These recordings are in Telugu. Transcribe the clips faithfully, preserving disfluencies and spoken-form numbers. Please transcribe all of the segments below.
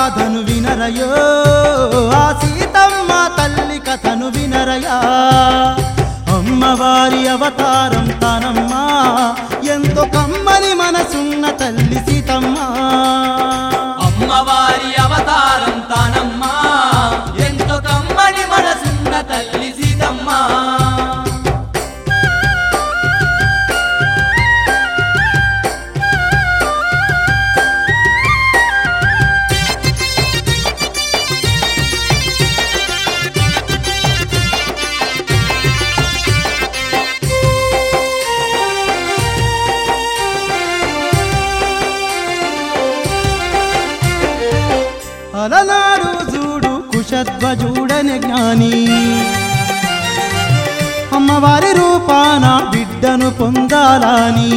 గాథను వినరయో ఆ సీతమ్మ తల్లి కథను వినరయా అమ్మవారి అవతారం తానమ్మ ఎంతో కమ్మని మనసున్న తల్లి సీతమ్మ అమ్మవారి అవతారం తానమ్మ ఎంతో కమ్మని మనసున్న తల్లి సీతమ్మ అలనాడు చూడు కుశధ్వజుడనే జ్ఞాని అమ్మవారి రూపాన బిడ్డను పొందాలని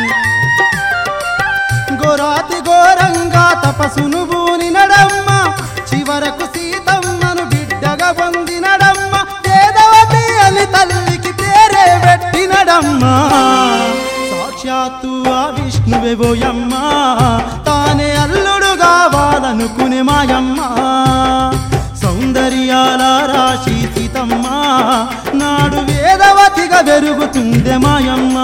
ఘోరాతి ఘోరంగా తపస్సును బూనినడమ్మ చివరకు సీతమ్మను బిడ్డగా పొందినడమ్మ వేదవతి అని తల్లికి పేరే పెట్టినడమ్మ సాక్షాత్తు ఆ విష్ణువే ఓయమ్మ తానే అల్లుడు కావాలనుకునే మాయమ్మ సౌందర్యాల రాశి సీతమ్మ నాడు వేదవతిగా పెరుగుతుందే మాయమ్మ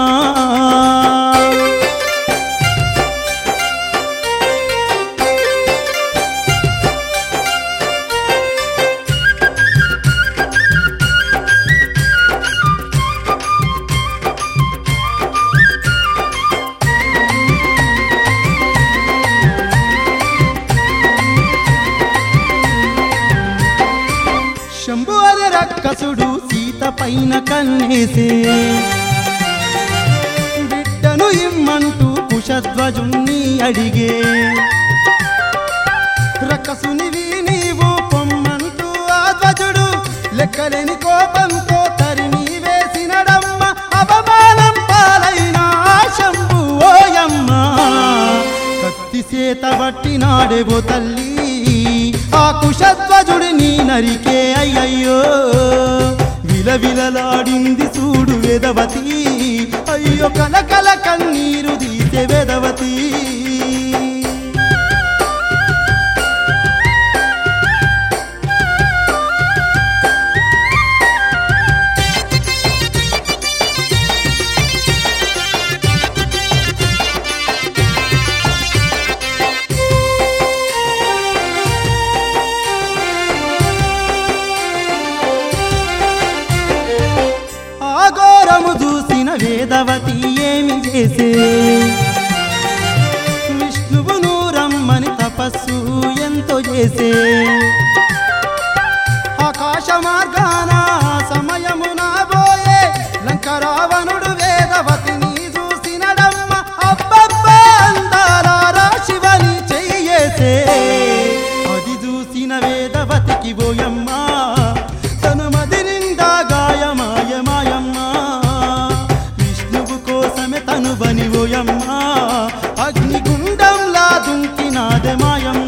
శంభు అనే రక్కసుడు సీత పైన కన్నేసే బిడ్డను ఇమ్మంటూ కుశధ్వజుణ్ణి అడిగే రక్కసునివి నీవు పొమ్మంటూ ఆ ధ్వజుడు లెక్కలేని కోపంతో తరిమి వేసినడమ్మ అవమానం పాలైన శంభు ఓయమ్మ కత్తి సేత బట్టినాడేవో తల్లి ఆ కుశధ్వజుడిని నరికే అయ్యయ్యో విలవిలలాడింది చూడు వేదవతి అయ్యో కలకల కన్నీరు తీసే వేదవతి చూసిన వేదవతి ఏమి చేసే విష్ణువును రమ్మని తపస్సు ఎంతో చేసే ఆకాశ మార్గాన సమయమున పోయే లంకరావణుడు వేదవతిని చూసినడమ్మ అబ్బబ్బా అందాల శివని చెయ్యేసే అది చూసిన వేదవతికి పోయమ్మ తన మది నిండా గాయమాయ మాయమ్మ తను బని ఓయమ్మ అగ్నిగుండంలా దుంకినాదే మాయమ్మ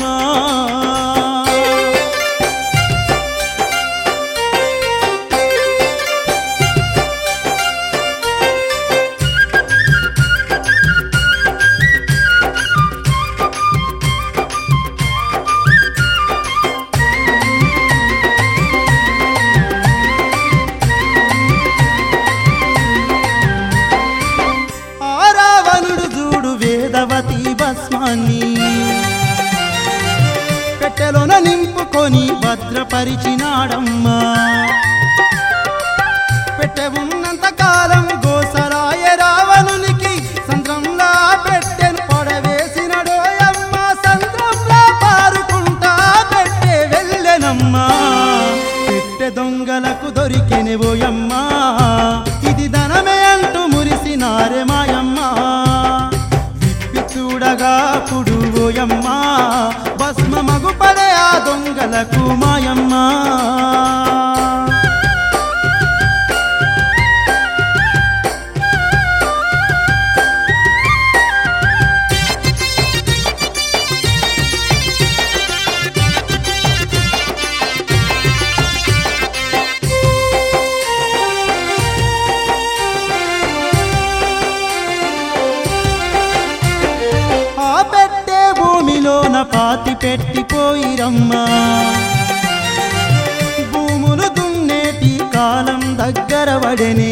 వేదవతి భస్మాన్ని పెట్టెలోన నింపుకొని భద్రపరిచినాడమ్మా పెట్టె ఉన్నంత కాలం గోసరాయ రావణునికి సంద్రంలా పెట్టెను పొడవేసినడోయమ్మ సంద్రంలా పారుకుంటా పెట్టె వెళ్ళెనమ్మా పెట్టె దొంగలకు దొరికెనెవోయమ్మ ఇది ధనమే అంటూ మురిసినారే మాయమ్మ చూడగా పుడు ఓయమ్మ భస్మ మగుపడే ఆ దొంగలకు మాయమ్మ పాతి పెట్టిపోయిరమ్మా భూములు దున్నేటి కాలం దగ్గర వడెని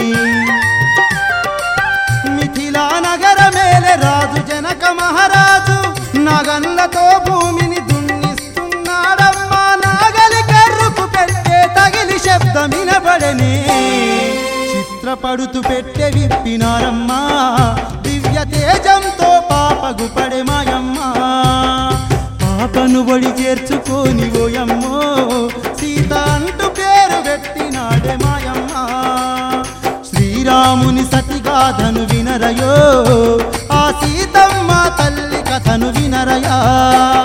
మిథిలా నగర మేలే రాజు జనక మహారాజు నగన్లతో భూమిని దున్నిస్తున్నాడమ్మా నాగలి కర్రుకు పెట్టే తగిలి శబ్దమినబడనే చిత్రపడుతు పెట్టె విప్పినారమ్మా దివ్య తేజంతో పాపగు పడే మాయమ్మా పాపను ఒడి చేర్చుకొని ఓయమ్మో సీత అంటూ పేరు పెట్టినాడే మాయమ్మా శ్రీరాముని సతిగాథను వినరయో ఆ సీతమ్మ తల్లి కథను వినరయా